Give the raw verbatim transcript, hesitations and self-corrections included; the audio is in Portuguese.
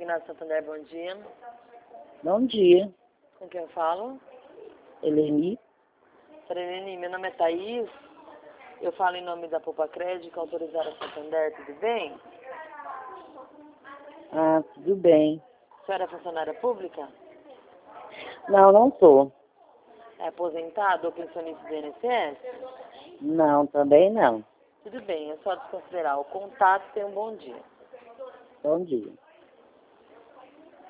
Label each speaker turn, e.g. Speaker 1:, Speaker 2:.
Speaker 1: Consignado Santander, bom dia.
Speaker 2: Bom dia,
Speaker 1: Com quem eu falo?
Speaker 2: Eleni.
Speaker 1: Eleni, meu nome é Thaís. Eu falo em nome da Poupa Crédito, autorizada Santander, tudo bem?
Speaker 2: Ah, tudo bem.
Speaker 1: A senhora é funcionária pública?
Speaker 2: Não, não sou.
Speaker 1: É aposentada ou pensionista do I N S S?
Speaker 2: Não, também não.
Speaker 1: Tudo bem, é só desconsiderar o contato e tenha um bom dia.
Speaker 2: Bom dia.